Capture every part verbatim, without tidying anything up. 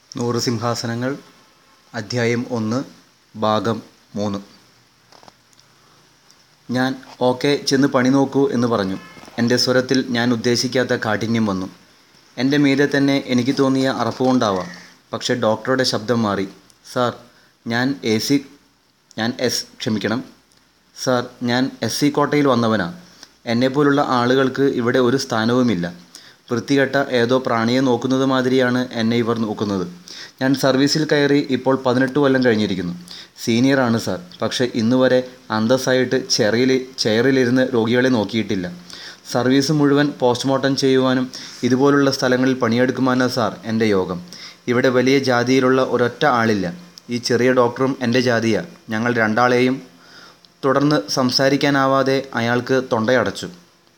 നൂറ് സിംഹാസനങ്ങൾ അധ്യായം ഒന്ന് ഭാഗം മൂന്ന്. ഞാൻ ഓക്കെ ചെന്ന് പണി നോക്കൂ എന്ന് പറഞ്ഞു. എൻ്റെ സ്വരത്തിൽ ഞാൻ ഉദ്ദേശിക്കാത്ത കാഠിന്യം വന്നു. എൻ്റെ മീതെ തന്നെ എനിക്ക് തോന്നിയ അറപ്പുകൊണ്ടാവാം, പക്ഷേ ഡോക്ടറുടെ ശബ്ദം മാറി. സാർ, ഞാൻ എ സി ഞാൻ എസ് ക്ഷമിക്കണം സാർ ഞാൻ എസ് സി കോട്ടയിൽ വന്നവനാ. എന്നെപ്പോലുള്ള ആളുകൾക്ക് ഇവിടെ ഒരു സ്ഥാനവുമില്ല. വൃത്തികെട്ട ഏതോ പ്രാണിയെ നോക്കുന്നത് മാതിരിയാണ് എന്നെ ഇവർ നോക്കുന്നത്. ഞാൻ സർവീസിൽ കയറി ഇപ്പോൾ പതിനെട്ട് കൊല്ലം കഴിഞ്ഞിരിക്കുന്നു. സീനിയറാണ് സാർ, പക്ഷേ ഇന്നുവരെ അന്തസ്സായിട്ട് ചെറിയിൽ ചെയറിലിരുന്ന് രോഗികളെ നോക്കിയിട്ടില്ല. സർവീസ് മുഴുവൻ പോസ്റ്റ്മോർട്ടം ചെയ്യുവാനും ഇതുപോലുള്ള സ്ഥലങ്ങളിൽ പണിയെടുക്കുവാനാണ് സാർ എൻ്റെ യോഗം. ഇവിടെ വലിയ ജാതിയിലുള്ള ഒരൊറ്റ ആളില്ല. ഈ ചെറിയ ഡോക്ടറും എൻ്റെ ജാതിയാണ്. ഞങ്ങൾ രണ്ടാളെയും. തുടർന്ന് സംസാരിക്കാനാവാതെ അയാൾക്ക് തൊണ്ടയടച്ചു.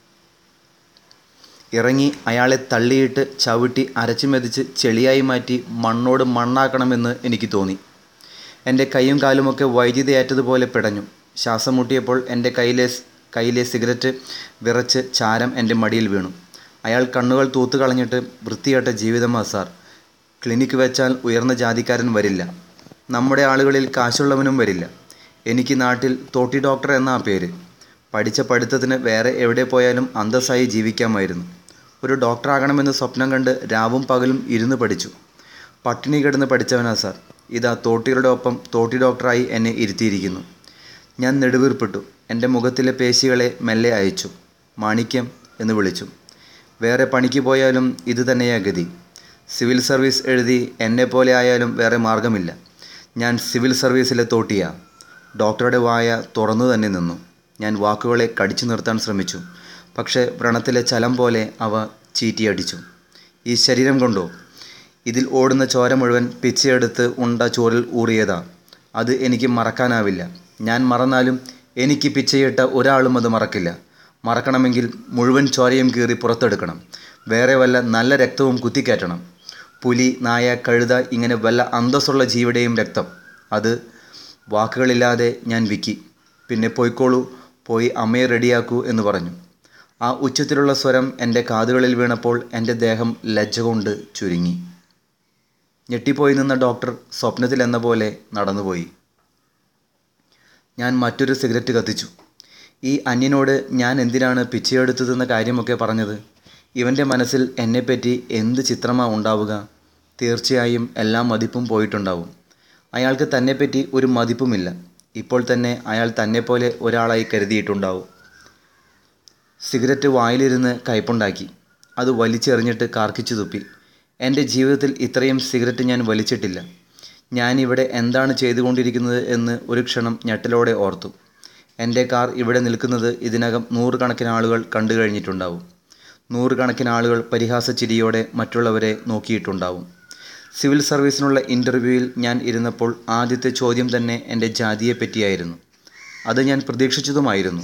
ഇറങ്ങി അയാളെ തള്ളിയിട്ട് ചവിട്ടി അരച്ചു മെതിച്ച് ചെളിയായി മാറ്റി മണ്ണോട് മണ്ണാക്കണമെന്ന് എനിക്ക് തോന്നി. എൻ്റെ കൈയും കാലുമൊക്കെ വൈദ്യുതിയേറ്റതുപോലെ പിടഞ്ഞു. ശ്വാസം മുട്ടിയപ്പോൾ എൻ്റെ കയ്യിലെ കയ്യിലെ സിഗരറ്റ് വിറച്ച് ചാരം എൻ്റെ മടിയിൽ വീണു. അയാൾ കണ്ണുകൾ തൂത്ത് കളഞ്ഞിട്ട്, വൃത്തികെട്ട ജീവിതമാ സാർ. ക്ലിനിക്ക് വെച്ചാൽ ഉയർന്ന ജാതിക്കാരൻ വരില്ല. നമ്മുടെ ആളുകളിൽ കാശുള്ളവനും വരില്ല. എനിക്ക് നാട്ടിൽ തോട്ടി ഡോക്ടർ എന്നാ പേര്. പഠിച്ച പഠിത്തത്തിന് വേറെ എവിടെ പോയാലും അന്തസ്സായി ജീവിക്കാമായിരുന്നു. ഒരു ഡോക്ടറാകണമെന്ന് സ്വപ്നം കണ്ട് രാവും പകലും ഇരുന്ന് പഠിച്ചു. പട്ടിണി കിടന്ന് പഠിച്ചവനാ സാർ. ഇതാ തോട്ടികളുടെ ഒപ്പം തോട്ടി ഡോക്ടറായി എന്നെ ഇരുത്തിയിരിക്കുന്നു. ഞാൻ നെടുവീർപ്പിട്ടു. എൻ്റെ മുഖത്തിലെ പേശികളെ മെല്ലെ അയച്ചു. മാണിക്യം എന്ന് വിളിച്ചു. വേറെ പണിക്ക് പോയാലും ഇത് തന്നെയാ ഗതി. സിവിൽ സർവീസ് എഴുതി എന്നെപ്പോലെ ആയാലും വേറെ മാർഗമില്ല. ഞാൻ സിവിൽ സർവീസിലെ തോട്ടിയാ. ഡോക്ടറുടെ വായ തുറന്നു തന്നെ നിന്നു. ഞാൻ വാക്കുകളെ കടിച്ചു നിർത്താൻ ശ്രമിച്ചു. പക്ഷേ വ്രണത്തിലെ ചലം പോലെ അവ ചീറ്റിയടിച്ചു. ഈ ശരീരം കൊണ്ടോ? ഇതിൽ ഓടുന്ന ചോര മുഴുവൻ പിച്ചയെടുത്ത് ഉണ്ട ചോറിൽ ഊറിയതാ. അത് എനിക്ക് മറക്കാനാവില്ല. ഞാൻ മറന്നാലും എനിക്ക് പിച്ചയിട്ട ഒരാളും അത് മറക്കില്ല. മറക്കണമെങ്കിൽ മുഴുവൻ ചോരയും കീറി പുറത്തെടുക്കണം. വേറെ വല്ല നല്ല രക്തവും കുത്തിക്കയറ്റണം. പുലി, നായ, കഴുത, ഇങ്ങനെ വല്ല അന്തസ്സുള്ള ജീവിയുടെയും രക്തം. അത് വാക്കുകളില്ലാതെ ഞാൻ വിക്കി. പിന്നെ പോയിക്കോളൂ, പോയി അമ്മയെ റെഡിയാക്കൂ എന്ന് പറഞ്ഞു. ആ ഉച്ചത്തിലുള്ള സ്വരം എൻ്റെ കാതുകളിൽ വീണപ്പോൾ എൻ്റെ ദേഹം ലജ്ജ കൊണ്ട് ചുരുങ്ങി. ഞെട്ടിപ്പോയി നിന്ന ഡോക്ടർ സ്വപ്നത്തിലെന്ന പോലെ നടന്നുപോയി. ഞാൻ മറ്റൊരു സിഗരറ്റ് കത്തിച്ചു. ഈ അന്യനോട് ഞാൻ എന്തിനാണ് പിച്ചയെടുത്തതെന്ന കാര്യമൊക്കെ പറഞ്ഞത്? ഇവൻ്റെ മനസ്സിൽ എന്നെപ്പറ്റി എന്ത് ചിത്രമാ ഉണ്ടാവുക? തീർച്ചയായും എല്ലാ മതിപ്പും പോയിട്ടുണ്ടാവും. അയാൾക്ക് തന്നെപ്പറ്റി ഒരു മതിപ്പുമില്ല. ഇപ്പോൾ തന്നെ അയാൾ തന്നെപ്പോലെ ഒരാളായി കരുതിയിട്ടുണ്ടാവും. സിഗരറ്റ് വായിലിരുന്ന് കയ്പുണ്ടാക്കി. അത് വലിച്ചെറിഞ്ഞിട്ട് കാർക്കിച്ചു തുപ്പി. എൻ്റെ ജീവിതത്തിൽ ഇത്രയും സിഗരറ്റ് ഞാൻ വലിച്ചിട്ടില്ല. ഞാനിവിടെ എന്താണ് ചെയ്തുകൊണ്ടിരിക്കുന്നത് എന്ന് ഒരു ക്ഷണം ഞെട്ടലോടെ ഓർത്തു. എൻ്റെ കാർ ഇവിടെ നിൽക്കുന്നത് ഇതിനകം നൂറുകണക്കിന് ആളുകൾ കണ്ടു കഴിഞ്ഞിട്ടുണ്ടാവും. നൂറുകണക്കിന് ആളുകൾ പരിഹാസച്ചിരിയോടെ മറ്റുള്ളവരെ നോക്കിയിട്ടുണ്ടാവും. സിവിൽ സർവീസിനുള്ള ഇൻ്റർവ്യൂവിൽ ഞാൻ ഇരുന്നപ്പോൾ ആദ്യത്തെ ചോദ്യം തന്നെ എൻ്റെ ജാതിയെപ്പറ്റിയായിരുന്നു. അത് ഞാൻ പ്രതീക്ഷിച്ചതുമായിരുന്നു.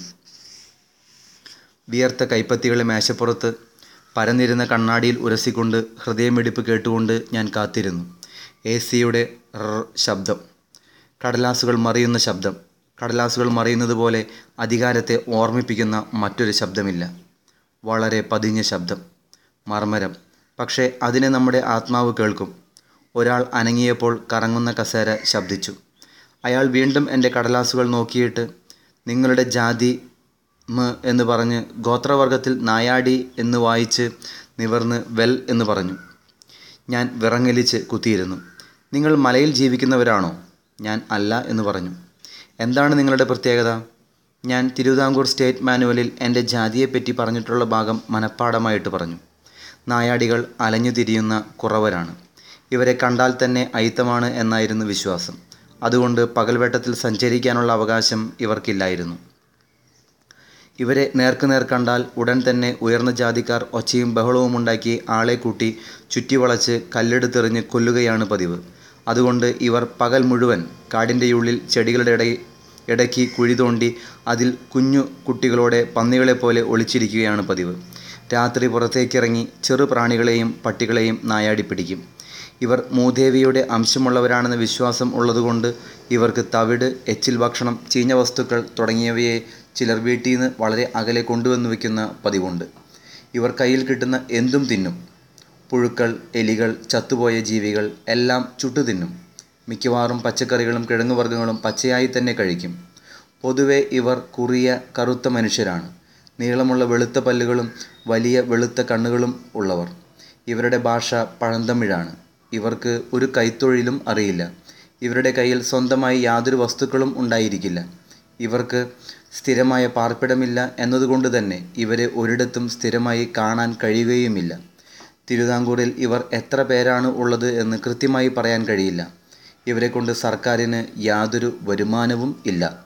വിയർത്ത കൈപ്പത്തികളെ മേശപ്പുറത്ത് പരന്നിരുന്ന കണ്ണാടിയിൽ ഉരസിക്കൊണ്ട് ഹൃദയമിടിപ്പ് കേട്ടുകൊണ്ട് ഞാൻ കാത്തിരുന്നു. എ സിയുടെ റർ ശബ്ദം, കടലാസുകൾ മറിയുന്ന ശബ്ദം. കടലാസുകൾ മറിയുന്നത് പോലെ അധികാരത്തെ ഓർമ്മിപ്പിക്കുന്ന മറ്റൊരു ശബ്ദമില്ല. വളരെ പതിഞ്ഞ ശബ്ദം, മർമ്മരം. പക്ഷേ അതിനെ നമ്മുടെ ആത്മാവ് കേൾക്കും. ഒരാൾ അനങ്ങിയപ്പോൾ കറങ്ങുന്ന കസേര ശബ്ദിച്ചു. അയാൾ വീണ്ടും എൻ്റെ കടലാസുകൾ നോക്കിയിട്ട്, നിങ്ങളുടെ ജാതി മ എന്ന് പറഞ്ഞ് ഗോത്രവർഗത്തിൽ നായാടി എന്ന് വായിച്ച് നിവർന്ന് വെൽ എന്ന് പറഞ്ഞു. ഞാൻ വിറങ്ങലിച്ച് കുത്തിയിരുന്നു. നിങ്ങൾ മലയിൽ ജീവിക്കുന്നവരാണോ? ഞാൻ അല്ല എന്ന് പറഞ്ഞു. എന്താണ് നിങ്ങളുടെ പ്രത്യേകത? ഞാൻ തിരുവിതാംകൂർ സ്റ്റേറ്റ് മാനുവലിൽ എൻ്റെ ജാതിയെപ്പറ്റി പറഞ്ഞിട്ടുള്ള ഭാഗം മനഃപ്പാഠമായിട്ട് പറഞ്ഞു. നായാടികൾ അലഞ്ഞു തിരിയുന്ന കുറവരാണ്. ഇവരെ കണ്ടാൽ തന്നെ അയിത്തമാണ് എന്നായിരുന്നു വിശ്വാസം. അതുകൊണ്ട് പകൽവേട്ടത്തിൽ സഞ്ചരിക്കാനുള്ള അവകാശം ഇവർക്കില്ലായിരുന്നു. ഇവരെ നേർക്കുനേർ കണ്ടാൽ ഉടൻ തന്നെ ഉയർന്ന ജാതിക്കാർ ഒച്ചയും ബഹളവും ഉണ്ടാക്കി ആളെ കൂട്ടി ചുറ്റിവളച്ച് കല്ലെടുത്തെറിഞ്ഞ് കൊല്ലുകയാണ് പതിവ്. അതുകൊണ്ട് ഇവർ പകൽ മുഴുവൻ കാടിൻ്റെ ഉള്ളിൽ ചെടികളുടെ ഇട ഇടയ്ക്ക് കുഴി തോണ്ടി അതിൽ കുഞ്ഞു കുട്ടികളോടെ പന്നികളെപ്പോലെ ഒളിച്ചിരിക്കുകയാണ് പതിവ്. രാത്രി പുറത്തേക്കിറങ്ങി ചെറു പ്രാണികളെയും പട്ടികളെയും നായാടി പിടിക്കും. ഇവർ മൂദേവിയുടെ അംശമുള്ളവരാണെന്ന വിശ്വാസം ഉള്ളതുകൊണ്ട് ഇവർക്ക് തവിട്, എച്ചിൽ ഭക്ഷണം, ചീഞ്ഞ വസ്തുക്കൾ തുടങ്ങിയവയെ ചിലർ വീട്ടിൽ നിന്ന് വളരെ അകലെ കൊണ്ടുവന്ന് വയ്ക്കുന്ന പതിവുണ്ട്. ഇവർ കയ്യിൽ കിട്ടുന്ന എന്തും തിന്നും. പുഴുക്കൾ, എലികൾ, ചത്തുപോയ ജീവികൾ എല്ലാം ചുട്ടുതിന്നും. മിക്കവാറും പച്ചക്കറികളും കിഴങ്ങുവർഗ്ഗങ്ങളും പച്ചയായി തന്നെ കഴിക്കും. പൊതുവെ ഇവർ കുറിയ കറുത്ത മനുഷ്യരാണ്. നീളമുള്ള വെളുത്ത പല്ലുകളും വലിയ വെളുത്ത കണ്ണുകളും ഉള്ളവർ. ഇവരുടെ ഭാഷ പഴന്തമിഴാണ്. ഇവർക്ക് ഒരു കൈത്തൊഴിലും അറിയില്ല. ഇവരുടെ കയ്യിൽ സ്വന്തമായി യാതൊരു വസ്തുക്കളും ഉണ്ടായിരിക്കില്ല. ഇവർക്ക് സ്ഥിരമായ പാർപ്പിടമില്ല എന്നതുകൊണ്ട് തന്നെ ഇവരെ ഒരിടത്തും സ്ഥിരമായി കാണാൻ കഴിയുകയുമില്ല. തിരുവിതാംകൂറിൽ ഇവർ എത്ര പേരാണ് ഉള്ളത് എന്ന് കൃത്യമായി പറയാൻ കഴിയില്ല. ഇവരെക്കൊണ്ട് സർക്കാരിന് യാതൊരു വരുമാനവും ഇല്ല.